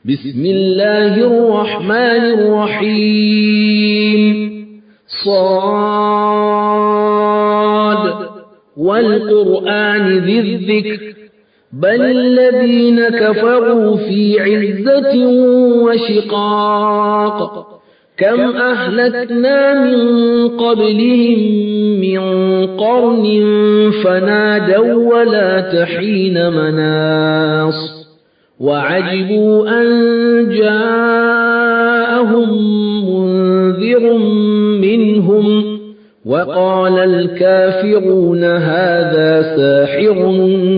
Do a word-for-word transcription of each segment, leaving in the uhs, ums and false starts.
بسم الله الرحمن الرحيم صاد والقرآن ذي الذكر بل الذين كفروا في عزة وشقاق كم أهلكنا من قبلهم من قرن فنادوا ولا تحين مناص وعجبوا أن جاءهم منذر منهم وقال الكافرون هذا ساحر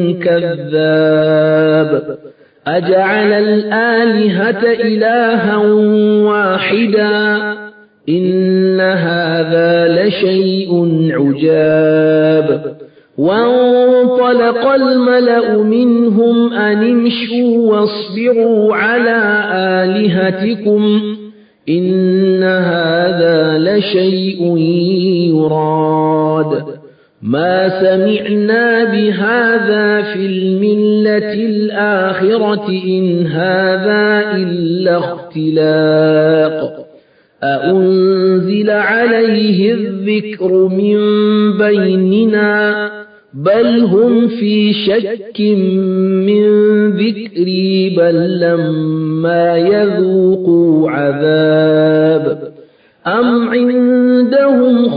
كذاب أجعل الآلهة إلها واحدا إن هذا لشيء عجاب وانطلق الملأ منهم أن امشوا واصبروا على آلهتكم إن هذا لشيء يراد ما سمعنا بهذا في الملة الآخرة إن هذا إلا اختلاق أأنزل عليه الذكر من بيننا بل هم في شك من ذكري بل لما يذوقوا عذاب أم عندهم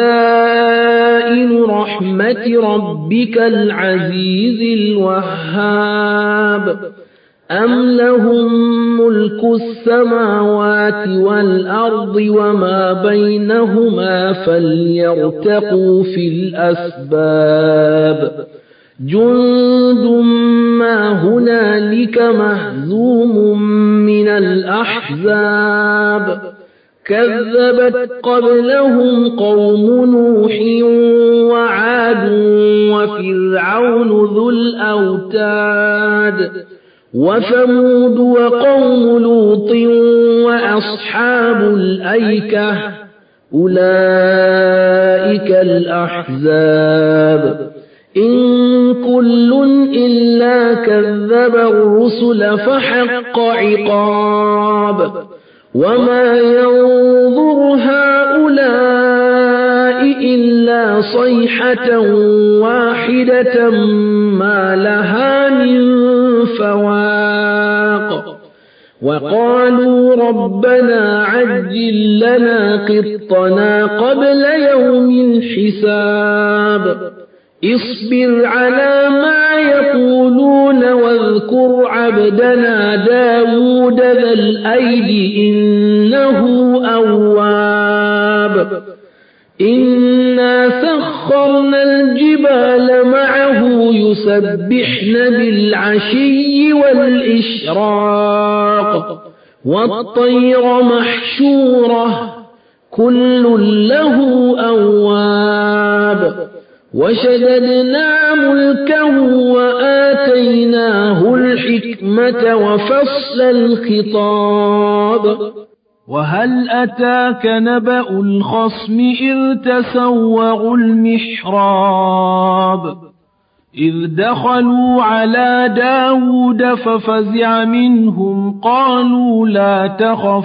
خزائن رحمة ربك العزيز الوهاب أم لهم ملك السماوات والأرض وما بينهما فليرتقوا في الأسباب جند ما هنالك مهزوم من الأحزاب كذبت قبلهم قوم نوح وعاد وفرعون ذو الأوتاد وثمود وقوم لوط وأصحاب الأيكة أولئك الأحزاب إن كل إلا كذب الرسل فحق عقاب وما ينظر هؤلاء إلا صيحة واحدة ما لها من فواق وقالوا ربنا عجل لنا قطنا قبل يوم الحساب اصبر على ما يقولون واذكر عبدنا داود ذا الأيد إنه أواب إنا سخرنا الجبال معه يسبحن بالعشي والإشراق والطير محشورة كل له أواب وشددنا ملكه وآتيناه الحكمة وفصل الخطاب وهل أتاك نبأ الخصم إذ تسوروا المحراب إذ دخلوا على داود ففزع منهم قالوا لا تخف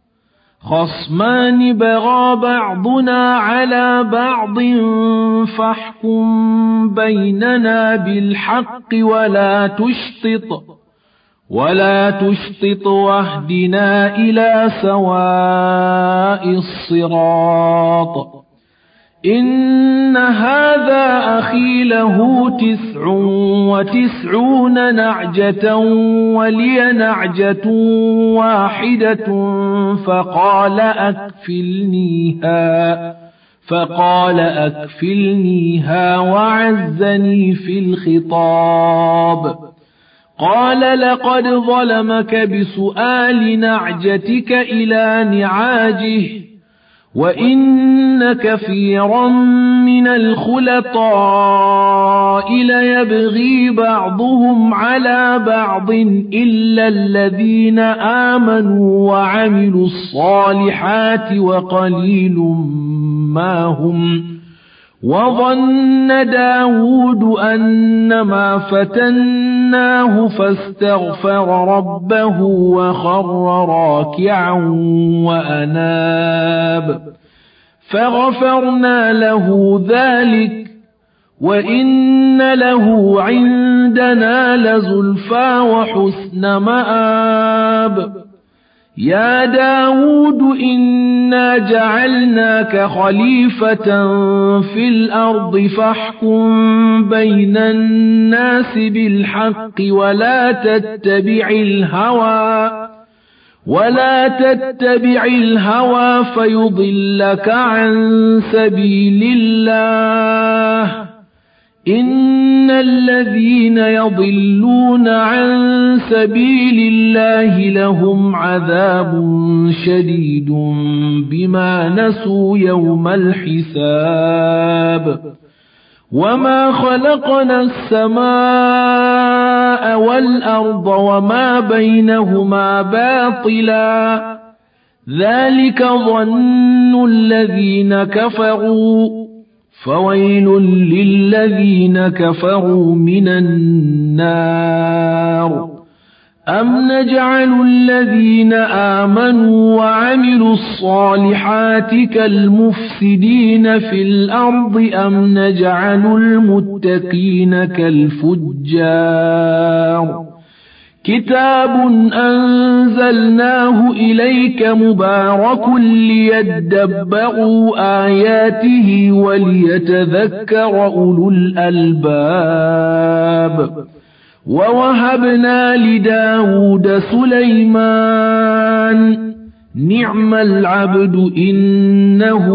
خصمان بغى بعضنا على بعض فاحكم بيننا بالحق ولا تشطط ولا تشطط واهدنا إلى سواء الصراط إن هذا أخي له تسع وتسعون نعجة ولي نعجة واحدة فقال أكفلنيها فقال أكفلنيها وعزني في الخطاب قال لقد ظلمك بسؤال نعجتك إلى نعاجه وإن كثيرا من الخلطاء ليبغي بعضهم على بعض إلا الذين آمنوا وعملوا الصالحات وقليل ما هم وظن داود أنما فتناه فاستغفر ربه وخر راكعا وأناب فغفرنا له ذلك وإن له عندنا لزلفى وحسن مآب يا داود إنا جعلناك خليفة في الأرض فاحكم بين الناس بالحق ولا تتبع الهوى ولا تتبع الهوى فيضلك عن سبيل الله إن الذين يضلون عن سبيل الله لهم عذاب شديد بما نسوا يوم الحساب وما خلقنا السماء والأرض وما بينهما باطلا ذلك ظن الذين كفروا فويل للذين كفروا من النار أم نجعل الذين آمنوا وعملوا الصالحات كالمفسدين في الأرض أم نجعل المتقين كالفجار كتاب أنزلناه إليك مبارك ليدبروا آياته وليتذكر أولو الألباب ووهبنا لداود سليمان نعم العبد إنه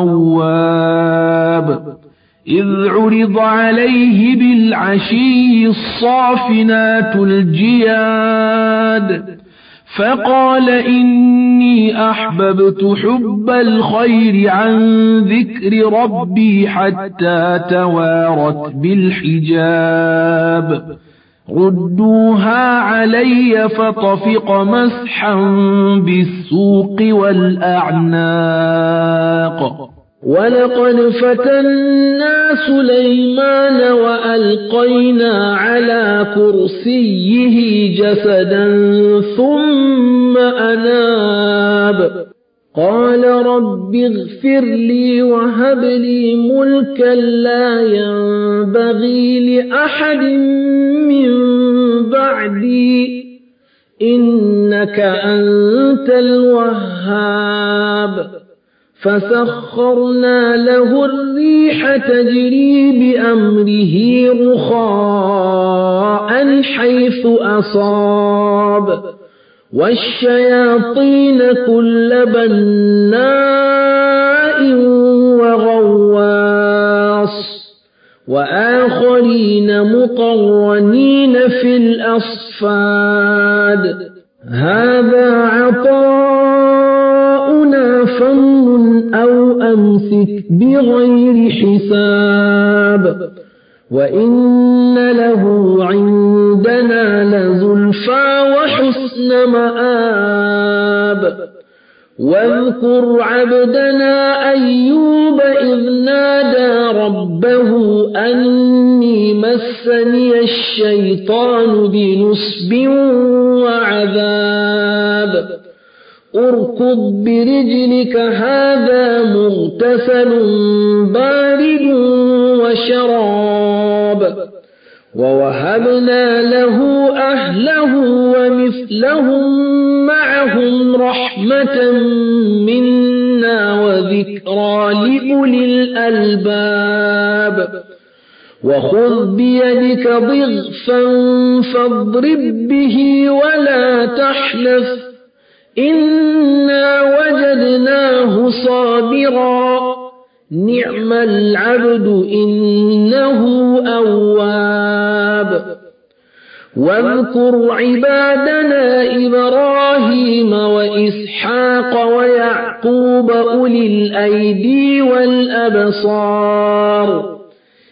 أواب إذ عرض عليه بالعشي الصافنات الجياد فقال إني أحببت حب الخير عن ذكر ربي حتى توارت بالحجاب ردوها علي فطفق مسحا بالسوق والأعناق ولقد فتنا سليمان وألقينا على كرسيه جسدا ثم أناب قال رب اغفر لي وهب لي ملكا لا ينبغي لأحد من بعدي إنك أنت الوهاب فسخرنا له الريح تجري بأمره رخاء حيث أصاب والشياطين كل بناء وغواص وآخرين مقرنين في الأصفاد هذا عطاؤنا فمن أو أمسك بغير حساب وإن له عندنا لزلفى وحسن مآب واذكر عبدنا أيوب إذ نادى ربه أني مسني الشيطان بنصب وعذاب اركض برجلك هذا مغتسل بارد وشراب ووهبنا له أهله ومثلهم معهم رحمة منا وذكرى لأولي الألباب وخذ بيدك ضغثا فاضرب به ولا تحنث إنا وجدناه صابرا نعم العبد إنه أواب واذكر عبادنا إبراهيم وإسحاق ويعقوب أولي الأيدي والأبصار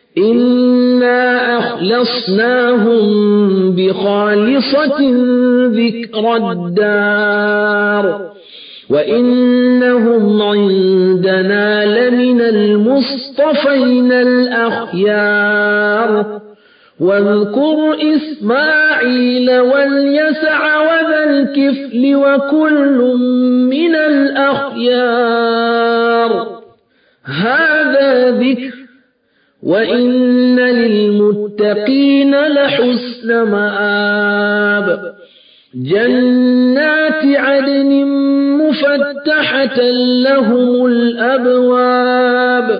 إنا أخلصناهم بخالصة ذكر الدار وإنهم عندنا لمن المصطفين الأخيار واذكر إسماعيل واليسع وذا الكفل وكل من الأخيار هذا ذكر وإن للمتقين لحسن مآب جنات عدن مفتحة لهم الأبواب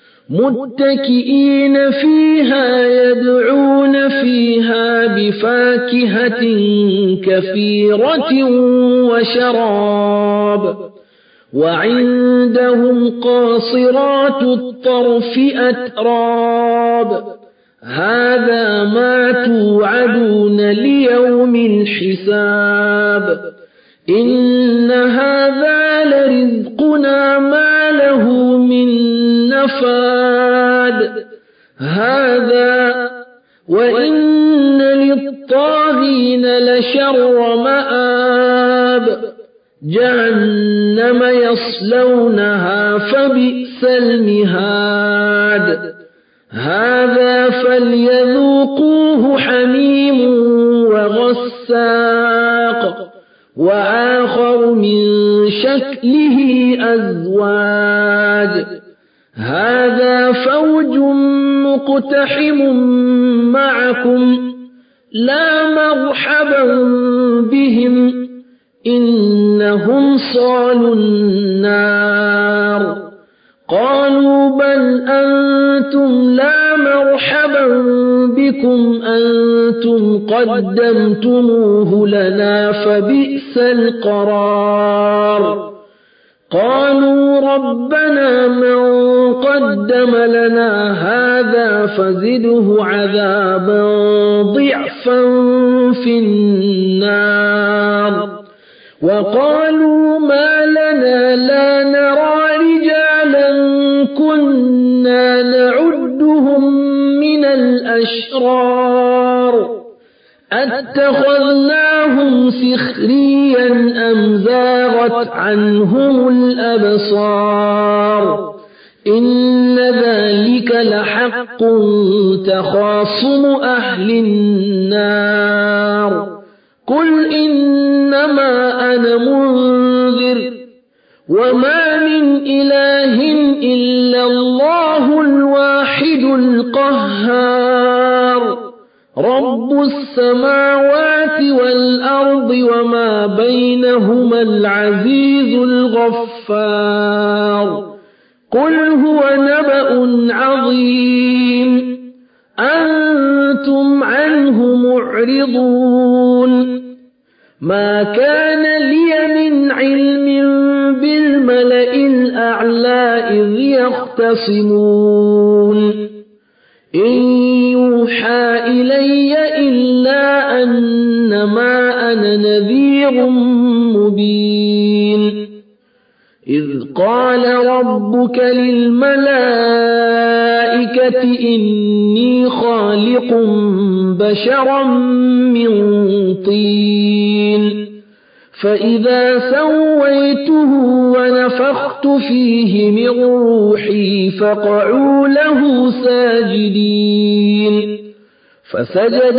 متكئين فيها يدعون فيها بفاكهة كثيرة وشراب وعندهم قاصرات الطرف أتراب هذا ما توعدون ليوم الحساب إن هذا لرزقنا ما له من نفاد هذا وإن للطاغين لشر مآب جهنم يصلونها فبئس المهاد هذا فليذوقوه حميم وغساق وآخر من شكله أزواج هذا فوج مقتحم معكم لا مرحبا بهم إنهم صالوا النار قالوا بل أنتم لا مرحبا بكم أنتم قدمتموه لنا فبئس القرار قالوا ربنا من قدم لنا هذا فزده عذابا ضعفا في النار وقالوا ما لنا لا نرى رجالا كنا نعدهم من الأشرار أتخذناهم سخريا أم زاغت عنهم الأبصار إن ذلك لحق تخاصم أهل النار قل إنما أنا منذر وما من إله إلا الله الواحد القهار رب السماوات والأرض وما بينهما العزيز الغفار قل هو نبأ عظيم أنتم عنه معرضون ما كان لي من علم بالملأ الأعلى إذ يختصمون إن يوحى إلي إلا أنما أنا نذير مبين إذ قال ربك للملائكة إني خالق بشرا من طين فإذا سويته ونفخت فيه من روحي فقعوا له ساجدين فسجد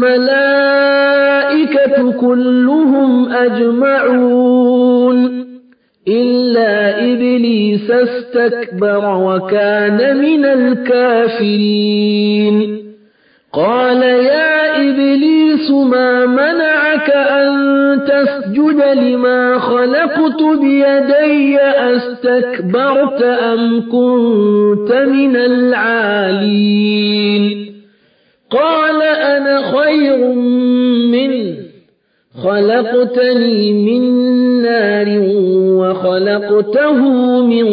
الملائكة كلهم أجمعون إلا إبليس استكبر وكان من الكافرين قال يا إبليس ما منعك أن تسجد لما خلقت بيدي أستكبرت أم كنت من العالين قال أنا خير منه خلقتني من نار وخلقته من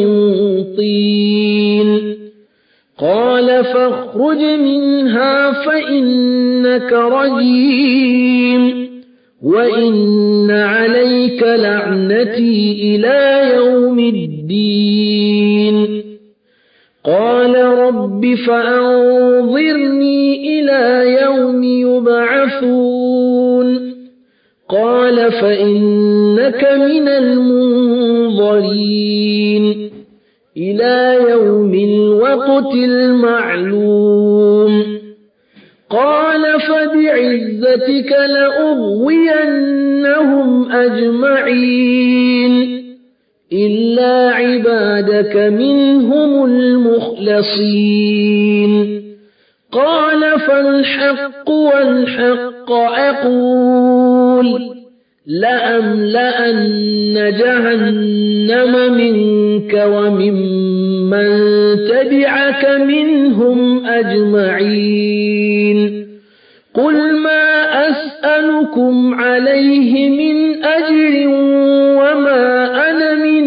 طين قال فاخرج منها فإنك رجيم وإن عليك لعنتي إلى يوم الدين قال رب فأنظرني إلى يوم يبعثون قال فإنك من المنظرين إلى يوم الوقت المعلوم قال فبعزتك لأغوينهم أجمعين إلا عبادك منهم المخلصين قال فالحق والحق أقول لأملأن جهنم منك وممن تبعك منهم أجمعين قل ما أسألكم عليه من أجر وما أنا من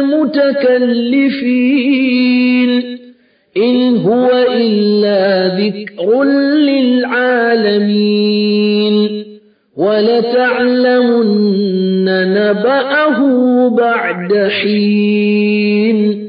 المتكلفين إن هو إلا ذكر للعالمين ولتعلمن نبأه بعد حين